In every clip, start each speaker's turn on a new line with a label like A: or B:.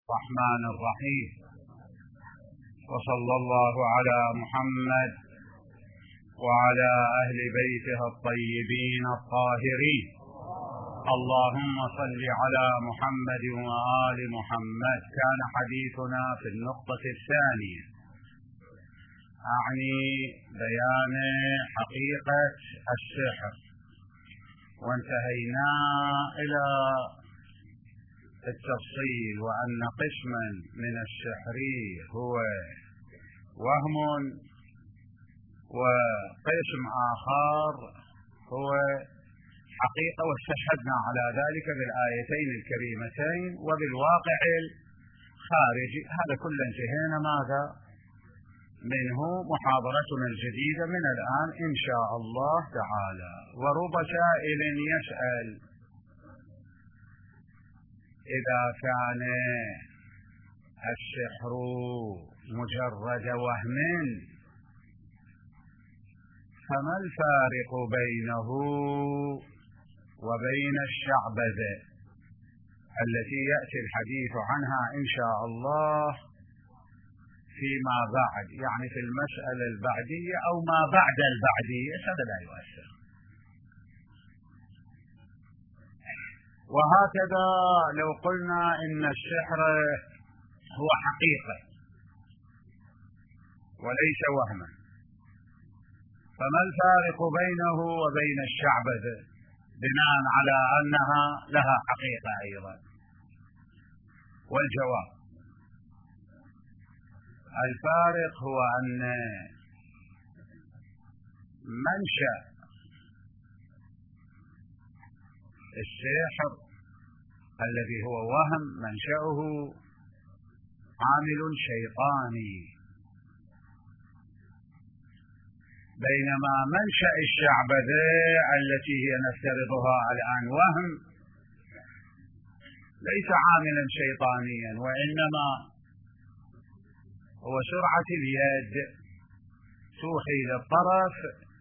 A: الرحمن الرحيم. وصلى الله على محمد وعلى أهل بيته الطيبين الطاهرين. اللهم صل على محمد وآل محمد. كان حديثنا في النقطة الثانية أعني بيان حقيقة السحر، وانتهينا إلى التفصيل وأن قسما من السحر هو وهم وقسم آخر هو حقيقة، واستشهدنا على ذلك بالآيتين الكريمتين وبالواقع الخارجي. هذا كله انتهينا ماذا منه محاضرتنا الجديدة من الآن إن شاء الله تعالى. ورب سائل يسأل: إذا كان السحر مجرد وهم فما الفارق بينه وبين الشعبذة التي يأتي الحديث عنها إن شاء الله فيما بعد، يعني في المسألة البعدية أو ما بعد البعدية؟ هذا لا يؤثر. وهكذا لو قلنا إن السحر هو حقيقة وليس وهما، فما الفارق بينه وبين الشعبذة بناء على أنها لها حقيقة أيضا؟ والجواب: الفارق هو أن منشأ السحر الذي هو وهم منشأه عامل شيطاني، بينما منشأ الشعبذة التي هي نفترضها الآن وهم ليس عاملا شيطانيا، وإنما هو سرعة اليد توحي للطرف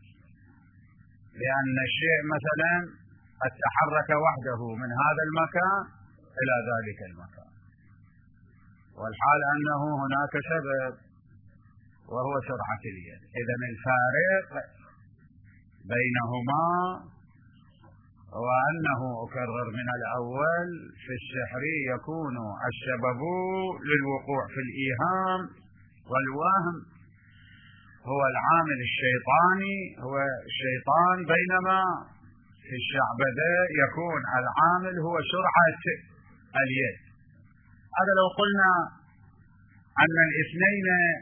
A: لأن الشيء مثلا قد تحرك وحده من هذا المكان إلى ذلك المكان، والحال أنه هناك سبب وهو سرعة اليد. إذن الفارق بينهما هو أنه أكرر من الأول في السحر يكون السبب للوقوع في الإيهام والوهم هو العامل الشيطاني، هو الشيطان، بينما في الشعبذة يكون العامل هو سرعة اليد. هذا لو قلنا أن الاثنين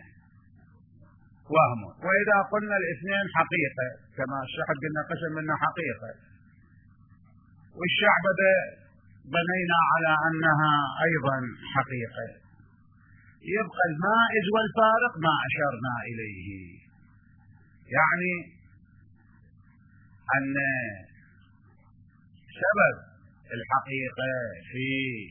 A: وهم، وإذا قلنا الاثنين حقيقة كما السحر قلنا قسم منه حقيقة، والشعبذة بنينا على أنها أيضا حقيقة، يبقى المائز والفارق ما أشرنا إليه، يعني أن سبب الحقيقة في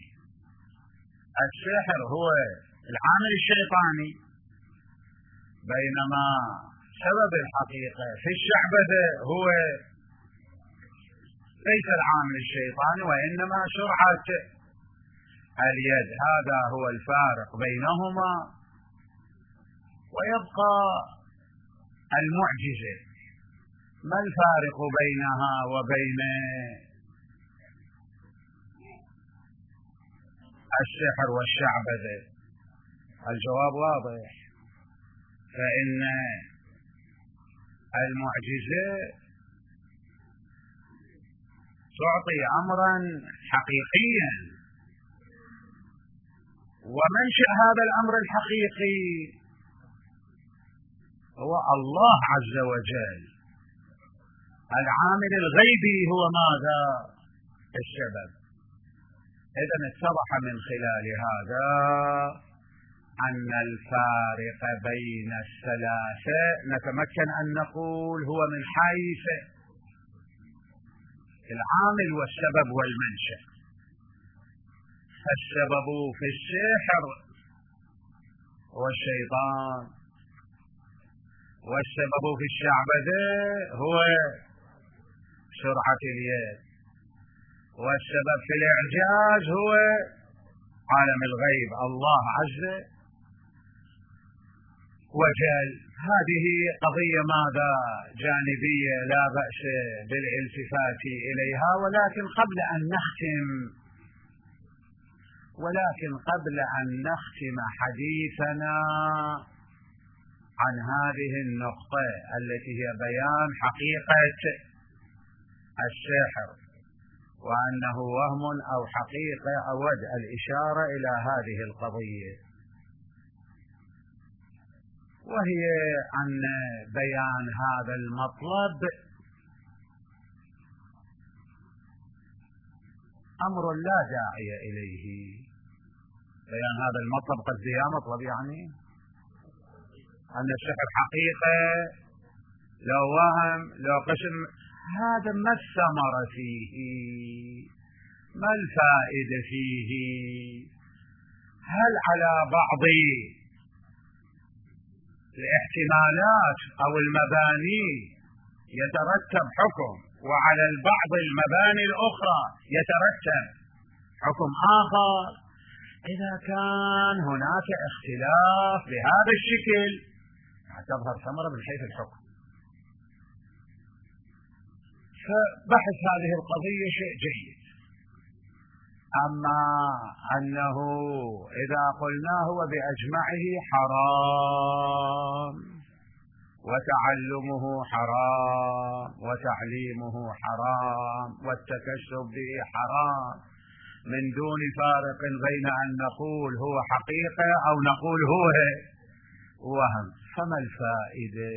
A: السحر هو العامل الشيطاني، بينما سبب الحقيقة في الشعبذة هو ليس العامل الشيطاني وإنما سرعة اليد. هذا هو الفارق بينهما. ويبقى المعجزة، ما الفارق بينها وبين السحر والشعبذة؟ الجواب واضح، فإن المعجزة تعطي أمرا حقيقيا، ومنشأ هذا الأمر الحقيقي هو الله عز وجل، العامل الغيبي هو ماذا؟ السبب. إذن اتضح من خلال هذا أن الفارق بين الثلاثة نتمكن أن نقول هو من حيث العامل والسبب والمنشأ. السبب في السحر هو الشيطان، والسبب في الشعبذة هو سرعة اليد، والسبب في الإعجاز هو عالم الغيب الله عز وجل. هذه قضية ماذا جانبية لا بأس بالالتفات إليها، ولكن قبل أن نختم حديثنا عن هذه النقطة التي هي بيان حقيقة السحر وأنه وهم أو حقيقة، أود الإشارة إلى هذه القضية، وهي أن بيان هذا المطلب أمر لا داعي إليه. بيان هذا المطلب قصدي يا مطلب يعني أن السحر حقيقة لو وهم لو قسم، هذا ما الثمرة فيه، ما الفائدة فيه؟ هل على بعض الاحتمالات أو المباني يترتب حكم، وعلى البعض المباني الأخرى يترتب حكم آخر؟ إذا كان هناك اختلاف بهذا الشكل تظهر ثمرة من حيث الحكم. فبحث هذه القضية شيء جيد. أما أنه إذا قلناه وبأجمعه حرام، وتعلمه حرام، وتعليمه حرام، والتكسب به حرام، من دون فارق بين أن نقول هو حقيقة أو نقول هو وهم، فما الفائدة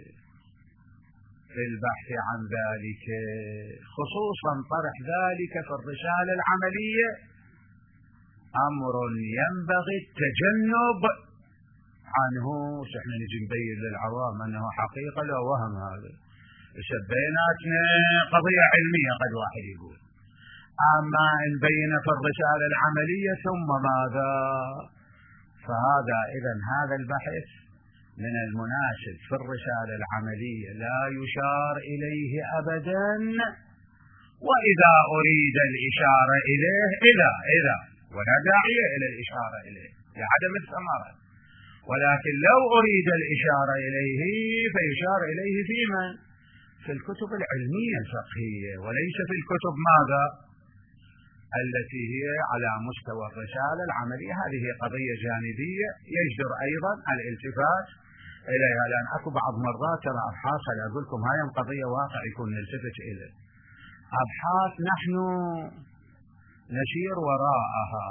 A: في البحث عن ذلك؟ خصوصا طرح ذلك في الرسالة العملية أمر ينبغي التجنب عنه. احنا نجي نبين للعوام أنه حقيقة لو وهم، هذا بيناتنا قضية علمية قد واحد يقول، أما إن بين في الرسالة العملية ثم ماذا؟ فهذا إذن هذا البحث من المناسب في الرسالة العملية لا يشار إليه أبدا، وإذا أريد الإشارة إليه إذا ولا داعي إلى الإشارة إليه لعدم الثمرة، ولكن لو أريد الإشارة إليه فيشار إليه فيما في الكتب العلمية الفقهية، وليس في الكتب ماذا التي هي على مستوى الرسالة العملية. هذه قضية جانبية يجدر أيضا الالتفات إليها، لأن أكو بعض مرات ترى أبحاث، أقول لكم هاي قضية واقع يكون نلتفت إليه، أبحاث نحن نسير وراءها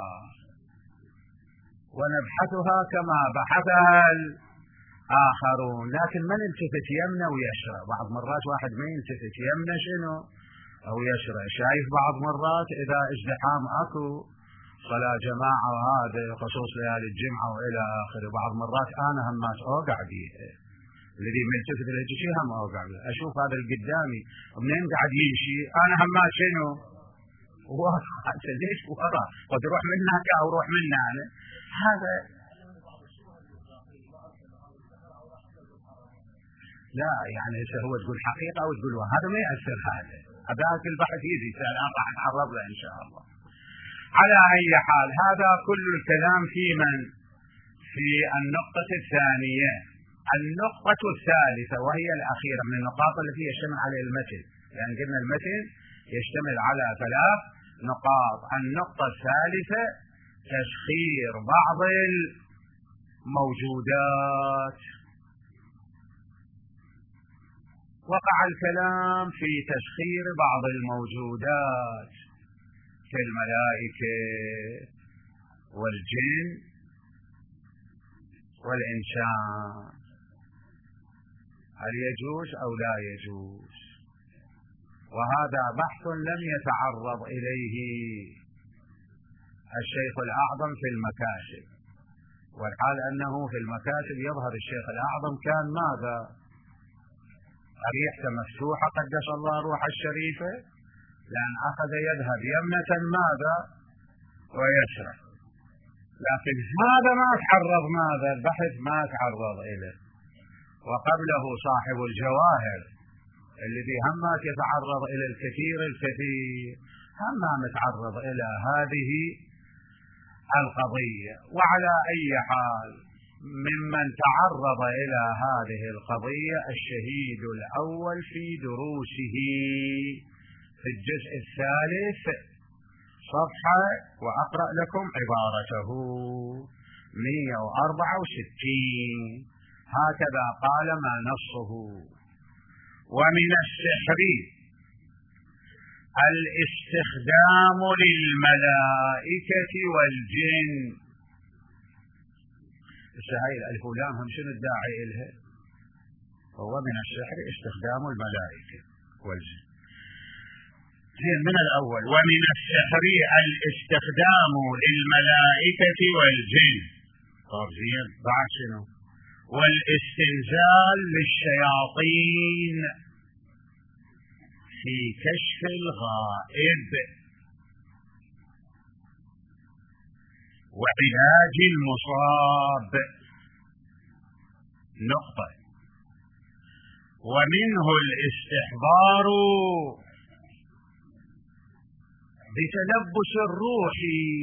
A: ونبحثها كما بحثها الآخرون، لكن ما نلتفت يمنى ويسرى. بعض مرات واحد ما يلتفت يمنى شنو أو يسرى، شايف بعض مرات إذا ازدحام أكو صلاة جماعة وهذا خصوص ليالي الجمعة وإلى آخره، بعض مرات أنا همات أوقع بيها، الذي ملتفت لهذا شيء هم أوقع بيه، أشوف هذا القدامي منين قاعد يمشي أنا همات شنو واقع، ليش ورا قد روح منك أو روح منا أنا. هذا لا يعني هو تقول حقيقة أو تقول هذا ما يأثر، هذاك البحث يجي سألان راح نتعرض له إن شاء الله. على أي حال هذا كل الكلام في النقطة الثانية. النقطة الثالثة وهي الأخيرة من النقاط التي يشتمل على المتن، يعني قلنا المتن يشتمل على 3 نقاط. النقطة الثالثة تسخير بعض الموجودات. وقع الكلام في تسخير بعض الموجودات كالملائكة والجن والإنسان، هل يجوز أو لا يجوز؟ وهذا بحث لم يتعرض إليه الشيخ الأعظم في المكاسب، والحال أنه في المكاسب يظهر الشيخ الأعظم كان ماذا؟ ريحته مفتوحة قدس الله روح الشريفة، لأن أخذ يذهب يمنة ماذا ويسرى، لكن هذا ما تعرض ماذا البحث ما تعرض إليه. وقبله صاحب الجواهر الذي همات يتعرض إلى الكثير هم متعرض إلى هذه القضية. وعلى أي حال ممن تعرض إلى هذه القضية الشهيد الأول في دروسه في الجزء الثالث صفحة، وأقرأ لكم عبارته 164. هكذا قال ما نصه: ومن السحر الاستخدام للملائكة والجن. هاي الألف واللام هم شنو الداعي إلها؟ هو من السحر استخدام الملائكة والجن. زين، من الأول: ومن السحر الاستخدام للملائكة والجن. طب زين، بعد شنو؟ والاستنزال للشياطين في كشف الغائب وعلاج المصاب. نقطة. ومنه الاستحضار بتلبس الروح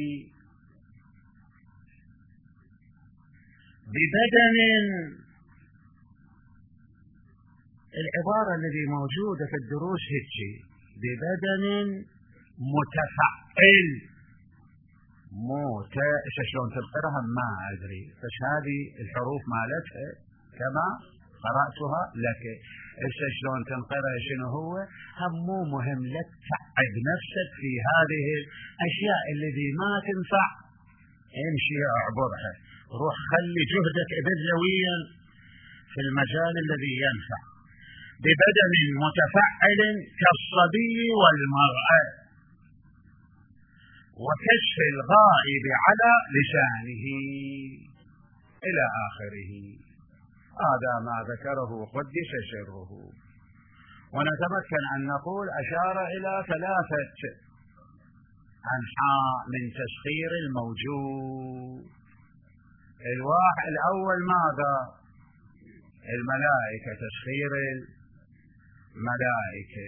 A: ببدن، العبارة التي موجودة في الدروس هيك: ببدن متفعل. شلون تذكرها ما أدري، بس هذه الحروف مالتها كما قرأتها لك. شلون تنقرأ شنو هو هم مو مهم لك. تعب نفسك في هذه الأشياء التي ما تنفع، امشي اعبرها، روح خلي جهدك ابذلويا في المجال الذي ينفع. ببدن متفعل كالصبي والمرأة، وكشف الغائب على لسانه، إلى آخره. هذا ما ذكره قدس سره. ونتمكن أن نقول أشار إلى 3 أنحاء من تسخير الموجود. الأول ماذا؟ الملائكة، تسخير الملائكة.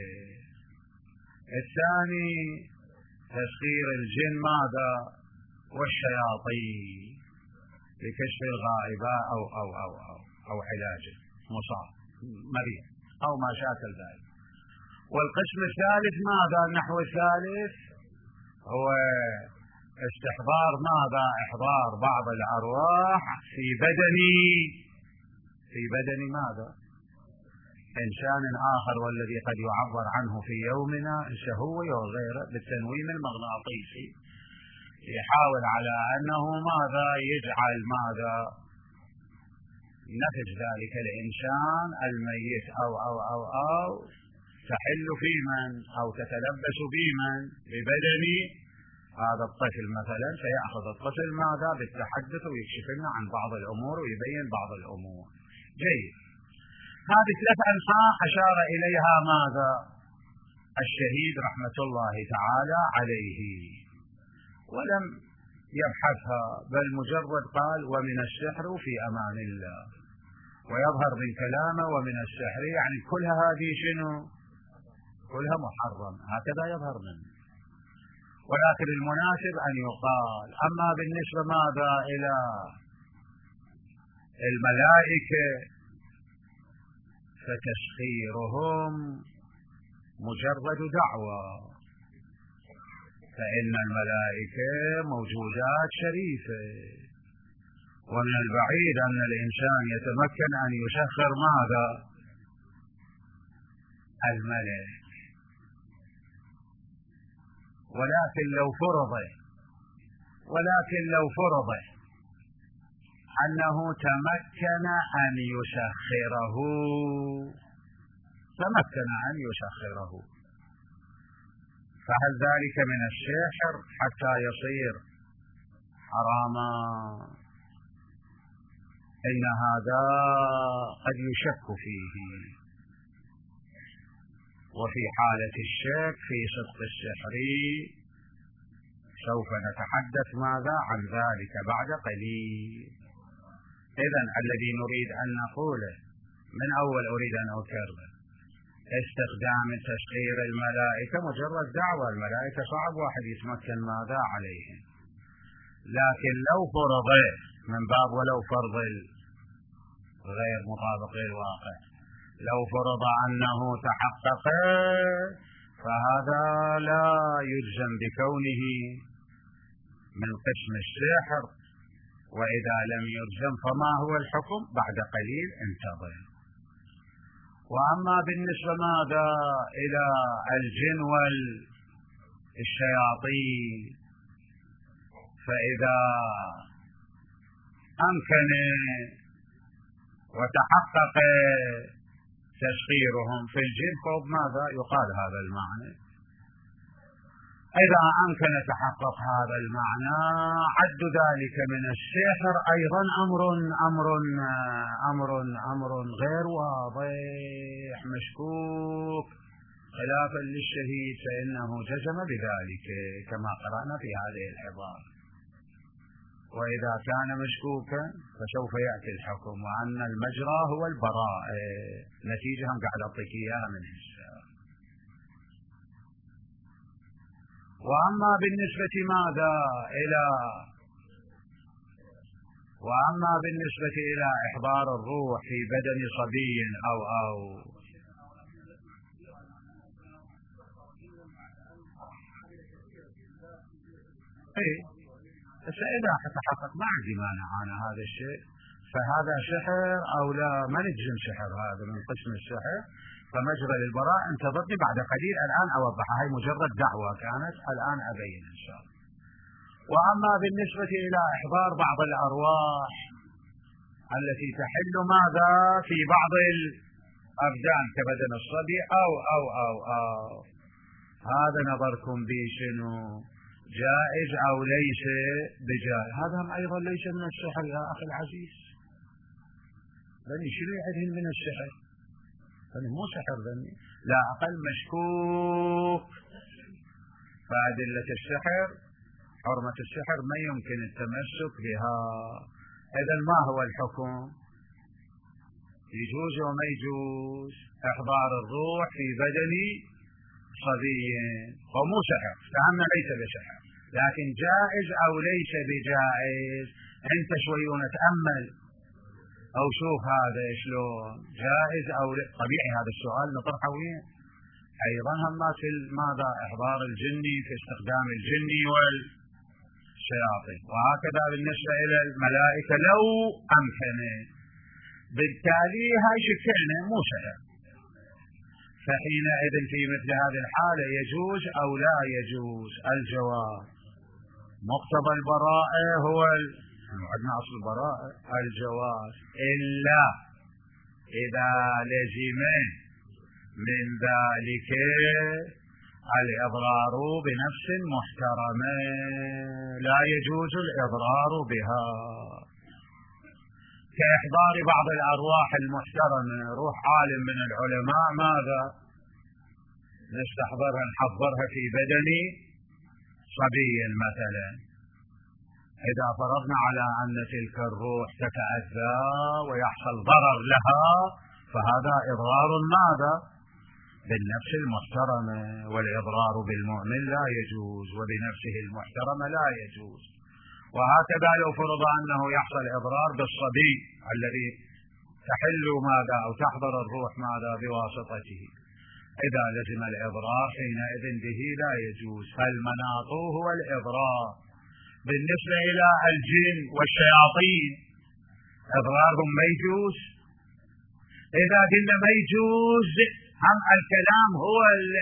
A: الثاني تسخير الجن ماذا؟ والشياطين لكشف الغائبة أو علاجه، مصاب مريض أو ما شاكل ذلك. والقسم الثالث ماذا؟ النحو الثالث هو استحضار ماذا؟ إحضار بعض الأرواح في بدن ماذا؟ إنسان آخر، والذي قد يعبر عنه في يومنا الشهوي وغيره بالتنويم المغناطيسي، يحاول على أنه ماذا؟ يجعل ماذا؟ نفس ذلك الإنسان الميت أو تحل في من أو تتلبس بمن؟ ببدن هذا الطفل مثلا، فيأخذ الطفل ماذا؟ بالتحدث ويكشف لنا عن بعض الأمور ويبين بعض الأمور. جيد. هذه 3 أنحاء أشار إليها ماذا؟ الشهيد رحمة الله تعالى عليه، ولم يبحثها، بل مجرد قال: ومن السحر في أمان الله. ويظهر من كلامه ومن السحر يعني كلها هذه شنو؟ كلها محرم، هكذا يظهر منه. ولكن المناسب أن يقال: أما بالنسبة ماذا؟ إلى الملائكة فتسخيرهم مجرد دعوة، فإن الملائكة موجودات شريفة، ومن البعيد أن الإنسان يتمكن أن يسخر ماذا؟ الملك. ولكن لو فرض أنه تمكن أن يسخره، فهل ذلك من السحر حتى يصير حراما؟ إن هذا قد يشك فيه. وفي حالة الشك في صدق السحر سوف نتحدث ماذا؟ عن ذلك بعد قليل. إذن الذي نريد أن نقوله من أول أريد أن أكرر: استخدام تسخير الملائكة مجرد دعوة. الملائكة صعب واحد يتمكن ماذا عليهم، لكن لو فرض من باب ولو فرض غير مطابق للواقع، لو فرض أنه تحقق فهذا لا يجزم بكونه من قسم السحر، وإذا لم يجزم فما هو الحكم؟ بعد قليل انتظر. وأما بالنسبة ماذا إلى الجن والشياطين، فإذا أمكن وتحقق تسخيرهم في الجن فماذا يقال هذا المعنى؟ إذا أمكن تحقق هذا المعنى عد ذلك من السحر أيضا أمر غير واضح مشكوك خلافا للشهيد، فإنه جزم بذلك كما قرأنا في هذه العبارة. وإذا كان مشكوكا فسوف يأتي الحكم، وأن المجرى هو البراء، نتيجة هم قاعد أعطيك إياها من هسه. وأما بالنسبة إلى إحضار الروح في بدن صبي أو إذا تحقق ما عندي مانع أنا هذا الشيء، فهذا سحر أو لا ما نجزم سحر، هذا من قسم السحر، فمجرى للبراء انتظرني بعد قليل الآن أوضحها، هي مجرد دعوة كانت الآن أبين إن شاء الله. وأما بالنسبة إلى إحضار بعض الأرواح التي تحل ماذا في بعض الأبدان كبدن الصبي أو هذا نظركم به شنو؟ جائز أو ليس بجائز؟ هذا أيضا ليس من السحر يا أخي العزيز، بني شنو يعدهن من السحر؟ بني مو سحر، بني لا أقل مشكوك، فأدلة السحر حرمة السحر ما يمكن التمسك بها. إذن ما هو الحكم؟ يجوز وما يجوز إحضار الروح في بدن صبي، ومو سحر، فهمنا ليس بسحر، لكن جائز أو ليس بجائز؟ أنت شوي نتأمل أو شوف هذا شلون جائز أو طبيعي هذا السؤال نطرحه وين؟ أيضا هم في ماذا إحضار الجني في استخدام الجني والشياطين، وهكذا بالنسبة إلى الملائكة لو أمكن. بالتالي هاي شكلنا مو سحر، فحينئذ في مثل هذه الحالة يجوز أو لا يجوز؟ الجواب مقتضى البراءة هو عندنا أصل البراءة الجواز، إلا إذا لزم من ذلك الإضرار بنفس محترمة لا يجوز الإضرار بها، كإحضار بعض الأرواح المحترمة، روح عالم من العلماء ماذا نستحضرها نحضرها في بدن صبي مثلا، إذا فرضنا على أن تلك الروح تتأذى ويحصل ضرر لها فهذا إضرار ماذا؟ بالنفس المحترمة، والإضرار بالمؤمن لا يجوز وبنفسه المحترمة لا يجوز. وهكذا لو فرض أنه يحصل إضرار بالصبي الذي تحل ماذا أو تحضر الروح ماذا بواسطته، إذا لزم الإضرار حينئذ به لا يجوز، فالمناط هو الإضرار. بالنسبة إلى الجن والشياطين إضرارهم ما يجوز، إذا قلنا ما يجوز هم الكلام هو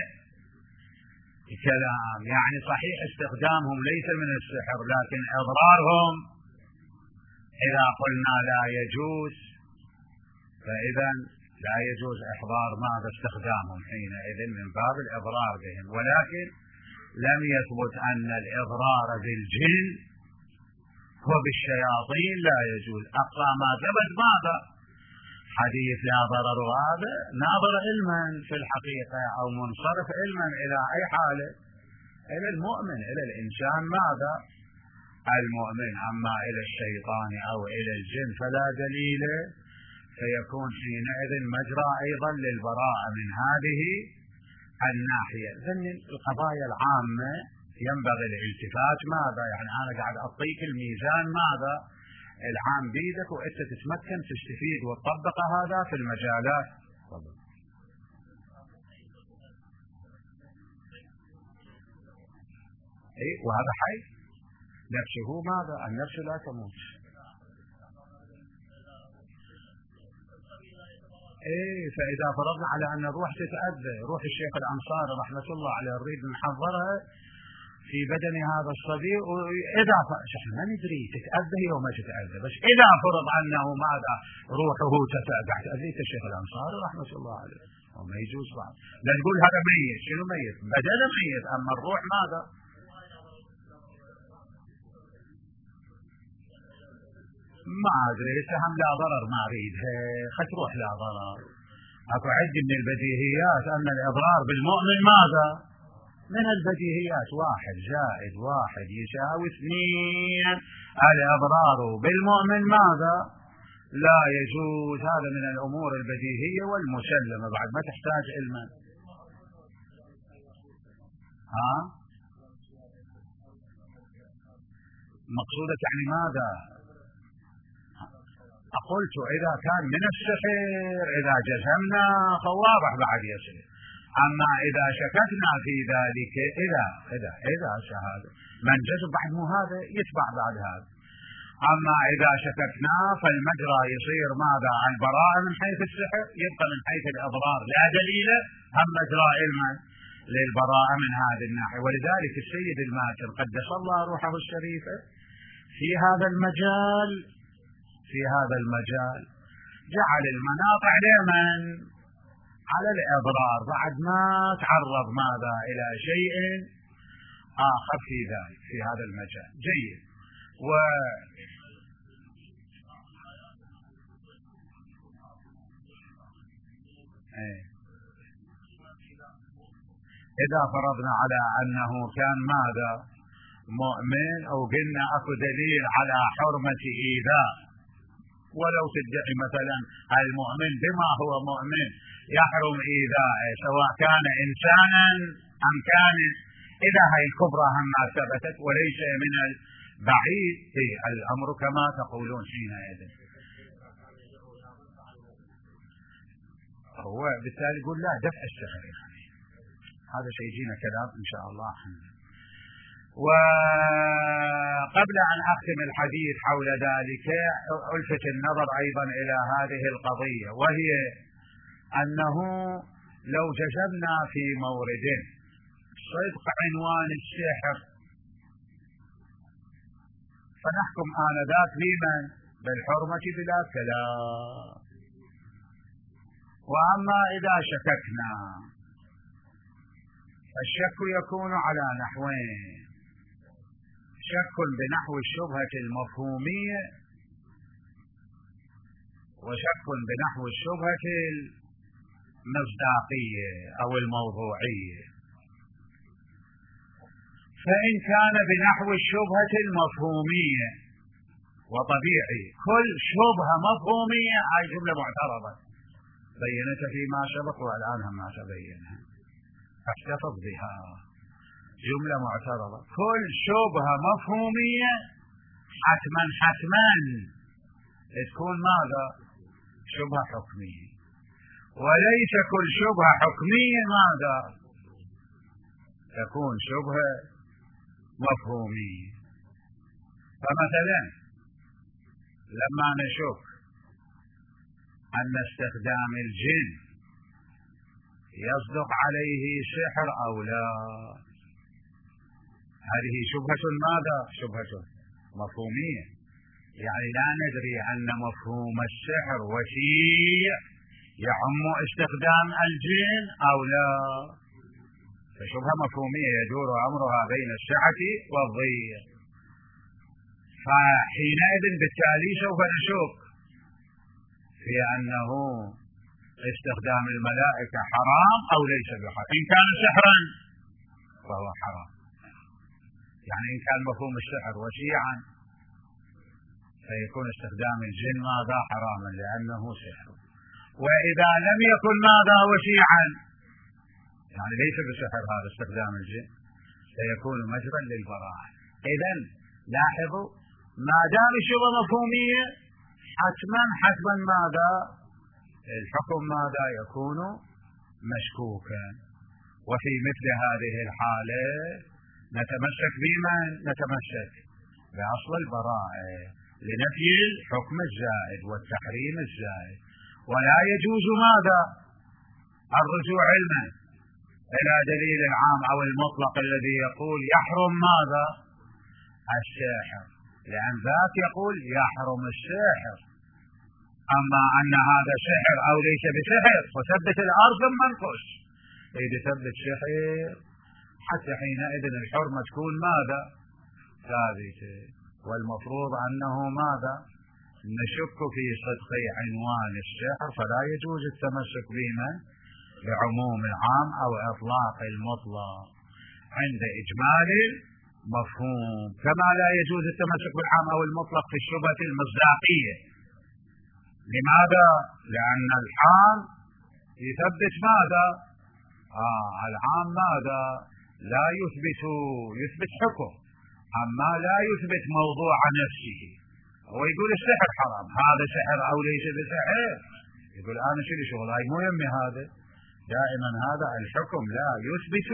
A: الكلام، يعني صحيح استخدامهم ليس من السحر، لكن إضرارهم إذا قلنا لا يجوز فإذا لا يجوز إحضار ماذا استخدامهم حينئذ من باب الإضرار بهم. ولكن لم يثبت أن الإضرار بالجن وبالشياطين لا يجوز، أقصى ما ثبت ماذا؟ حديث لا ضرر، هذا ناظر علما في الحقيقة أو منصرف علما إلى أي حالة؟ إلى المؤمن، إلى الإنسان ماذا؟ المؤمن. أما إلى الشيطان أو إلى الجن فلا دليل، فيكون حينئذ مجرى أيضا للبراءة من هذه الناحية. ذن القضايا العامة ينبغي الالتفات ماذا؟ يعني أنا قاعد أعطيك الميزان ماذا؟ العام بيدك وأنت تتمكن تستفيد وتطبق هذا في المجالات. وهذا حي نفسه ماذا؟ النفس لا تموت. فإذا فرضنا على أن الروح تتأذى، روح الشيخ الأنصاري رحمة الله عليه نريد نحضرها في بدن هذا الصبي، وإذا احنا ما ندري تتأذى هي وما تتأذى، بس إذا فرض أنه ماذا روحه تتأذى تأذيت الشيخ الأنصاري رحمة الله عليه، وما يجوز بعد. لا نقول هذا ميت، شنو ميت؟ بدنه ميت، أما الروح ماذا؟ ما أدري سهم لا ضرر ما أريدها، خل تروح لا ضرر. أكو عندي من البديهيات أن الإضرار بالمؤمن ماذا؟ من البديهيات 1 زائد 1 يساوي 2. الإضرار بالمؤمن ماذا؟ لا يجوز. هذا من الأمور البديهية والمسلمة بعد ما تحتاج علما. مقصودك يعني ماذا؟ قلت إذا كان من السحر إذا جزمنا فواضح بعد يصير، أما إذا شككنا في ذلك إذا شهادة من جزم بعد مو هذا يتبع بعد هذا. أما إذا شككنا فالمجرى يصير ماذا؟ عن براءة من حيث السحر، يبقى من حيث الإضرار لا دليل، هم مجرى علما للبراءة من هذه الناحية. ولذلك السيد الماتر قدس الله روحه الشريفة في هذا المجال جعل المناط لمن؟ على الإضرار بعد ما تعرض ماذا؟ إلى شيء آخر في ذلك في هذا المجال. جيد. إذا فرضنا على أنه كان ماذا؟ مؤمن، أو قلنا أكو دليل على حرمة إيذاء، ولو تدعي مثلا المؤمن بما هو مؤمن يحرم إيذاءه سواء كان إنسانا أم كان، إذا هاي الكبرى هم ما ثبتت وليس من البعيد في الأمر كما تقولون حينئذ. هو بالتالي يقول لا دفع السحر، هذا سيجينا كلام إن شاء الله. وقبل أن أختم الحديث حول ذلك ألفت النظر أيضا إلى هذه القضية، وهي أنه لو جزمنا في مورد صدق عنوان السحر فنحكم آنذاك بمن؟ بالحرمة بلا كلام. وأما إذا شككنا الشك يكون على نحوين: شك بنحو الشبهة المفهومية، وشك بنحو الشبهة المصداقية أو الموضوعية. فإن كان بنحو الشبهة المفهومية، وطبيعي كل شبهة مفهومية هاي جملة معترضة بينت فيما سبق والآن ما سبينها، فاحتفظ بها، جملة معترضة. كل شبهة مفهومية حتما تكون ماذا؟ شبهة حكمية. وليس كل شبهة حكمية ماذا؟ تكون شبهة مفهومية. فمثلا لما نشك أن استخدام الجن يصدق عليه سحر أو لا، هذه شبهة ماذا؟ شبهة مفهومية، يعني لا ندري أن مفهوم السحر وشيع يعم استخدام الجن أو لا، فشبهة مفهومية يدور أمرها بين السعة والضيق. فحينئذ بالتالي سوف نشك في أنه استخدام الملائكة حرام أو ليس بحرام. إن كان سحرا فهو حرام، يعني إن كان مفهوم السحر وشيعا فيكون استخدام الجن ماذا؟ حراما لأنه سحر. وإذا لم يكن ماذا؟ وشيعا، يعني ليس بسحر هذا استخدام الجن، سيكون مجرا للبراءة. إذن لاحظوا، ما دام الشبهة مفهومية حتما ماذا؟ الحكم ماذا؟ يكون مشكوكا. وفي مثل هذه الحالة نتمسك بمن؟ نتمسك بأصل البراءة لنفي الحكم الزائد والتحريم الزائد. ولا يجوز ماذا؟ الرجوع علما إلى دليل العام أو المطلق الذي يقول يحرم ماذا؟ السحر، لأن ذاك يقول يحرم السحر. أما أن هذا سحر أو ليس بسحر وثبت الأرض ثم انقص، إذا ثبت سحر حتى حينئذ الحرمة تكون ماذا؟ ثابتة. والمفروض أنه ماذا؟ نشك في صدق عنوان السحر، فلا يجوز التمسك بمن؟ بعموم العام أو إطلاق المطلق عند إجمال المفهوم، كما لا يجوز التمسك بالعام أو المطلق في الشبهة المصداقية. لماذا؟ لأن العام يثبت ماذا؟ العام ماذا؟ لا يثبت حكم، أما لا يثبت موضوع نفسه. هو يقول السحر حرام، هذا سحر أو ليس بسحر، يقول أنا شلي شغل هاي مو يمي. هذا دائما هذا الحكم لا يثبت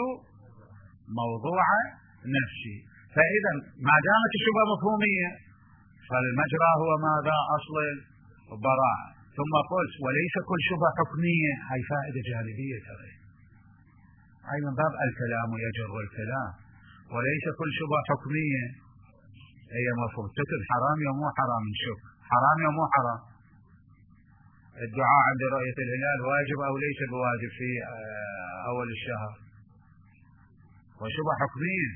A: موضوع نفسي. فإذا ما دامت الشبهة مفهومية فالمجرى هو ماذا؟ أصل البراءة. ثم قلت وليس كل شبهة حكمية، هاي فائدة جانبية ترى، هاي من باب الكلام يجر الكلام. وليس كل شبهة حكمية هي مفهوم. تكتب حرام يوم مو حرام، نشوف حرام يوم مو حرام. الدعاء عند رؤية الهلال واجب أو ليس بواجب في أول الشهر، وشبهة حكمية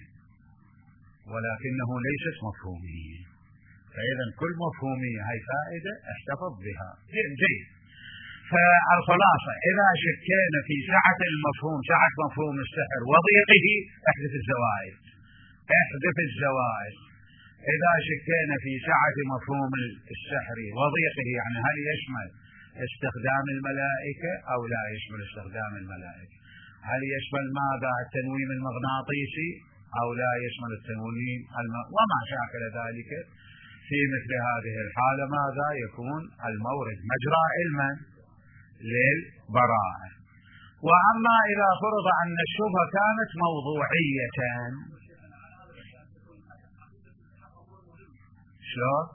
A: ولكنه ليست مفهومية. فإذا كل مفهومية هي فائدة احتفظ بها. جيد. فالخلاصة إذا شكينا في سعة المفهوم، سعة مفهوم السحر وضيقه، احذف الزوائد. إذا شكينا في سعة مفهوم السحر وضيقه، يعني هل يشمل استخدام الملائكة أو لا يشمل استخدام الملائكة؟ هل يشمل ماذا؟ التنويم المغناطيسي أو لا يشمل التنويم وما شاكل ذلك. في مثل هذه الحالة ماذا يكون؟ المورد مجرى علما للبراءة. وأما إذا فرض أن الشبهة كانت موضوعية، شلون؟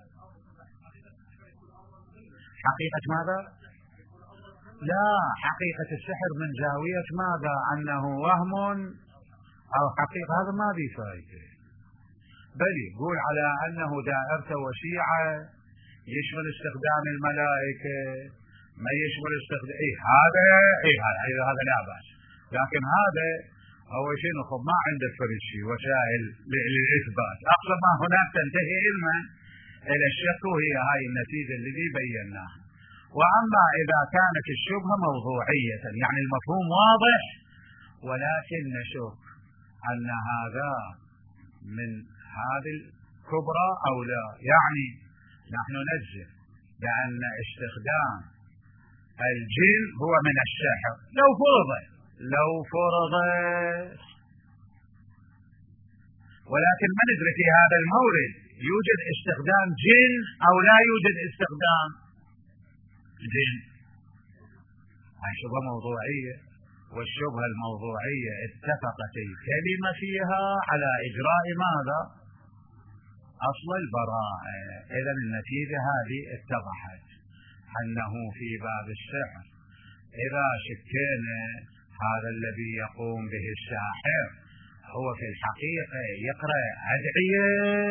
A: حقيقة ماذا؟ لا، حقيقة السحر من زاوية ماذا؟ أنه وهم أو حقيقة، هذا ما بي فائدة. بل يقول على أنه دائرة وسيعة يشمل استخدام الملائكة، ما يشمل استخدام هذا لا بأس. لكن هذا هو شيء خب ما عندك فرد شيء وسائل للإثبات، أقصى ما هناك تنتهي علما إلى الشك، وهي هاي النتيجة التي بيناها. وأما إذا كانت الشبهة موضوعية، يعني المفهوم واضح ولكن نشك أن هذا من هذه الكبرى أو لا، يعني نحن نجزم بأن استخدام الجن هو من السحر لو فرض، ولكن ما ندري في هذا المورد يوجد استخدام جن أو لا يوجد استخدام جن. هاي شبهة موضوعية، والشبهة الموضوعية اتفقت الكلمة فيها على إجراء ماذا؟ أصل البراءة. إذا النتيجة هذه اتضحت أنه في باب السحر إذا شكينا هذا الذي يقوم به الساحر هو في الحقيقة يقرأ أدعية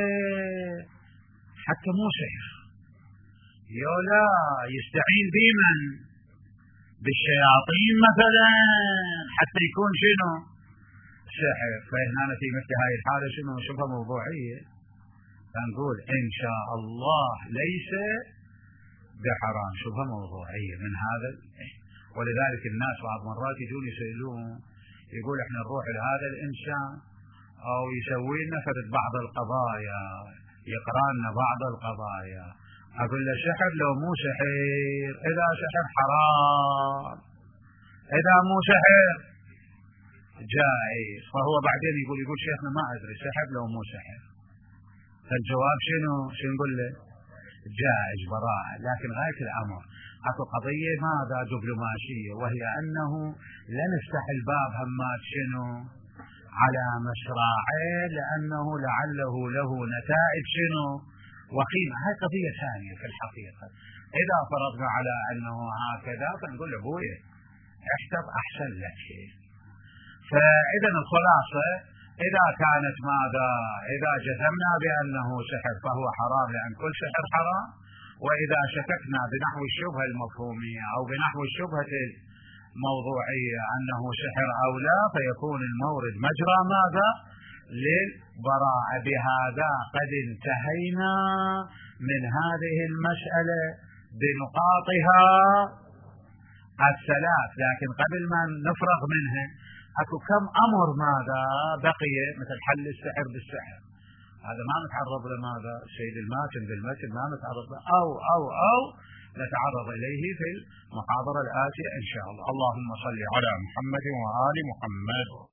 A: حتى مو سحر، يولا يستعين بمن؟ بالشياطين مثلا حتى يكون شنو؟ سحر. فهنا في مثل هاي الحالة شنو؟ شبهة موضوعية، فنقول إن شاء الله ليس بحرام، شبهة موضوعية من هذا. ولذلك الناس بعض مرات يجون يسألون، يقول احنا نروح لهذا الإنسان أو يسوي لنا فرد بعض القضايا، يقرأ لنا بعض القضايا، أقول له سحر لو مو سحر؟ إذا سحر حرام، إذا مو سحر جائز. فهو بعدين يقول شيخنا ما أدري سحر لو مو سحر، فالجواب شنو نقول له؟ جائز براءة. لكن غاية الأمر أكو قضية ماذا دبلوماسية، وهي أنه لا نفتح الباب همات شنو على مشراعه، لأنه لعله له نتائج شنو وخيمة. هاي قضية ثانية في الحقيقة. إذا فرضنا على أنه هكذا فنقول له بويه احتب أحسن لك. فإذا الخلاصة إذا كانت ماذا، إذا جزمنا بأنه سحر فهو حرام لأن كل سحر حرام، وإذا شككنا بنحو الشبهة المفهومية أو بنحو الشبهة الموضوعية أنه سحر أو لا فيكون المورد مجرى ماذا للبراءة. بهذا قد انتهينا من هذه المسألة بنقاطها الثلاث. لكن قبل ما نفرغ منها اكو كم امر ماذا بقي، مثل حل السحر بالسحر، هذا ما نتعرض لماذا السيد الماتن بالمتن، ما نتعرض له او نتعرض اليه في المحاضرة الآتية ان شاء الله. اللهم صل على محمد وآل محمد.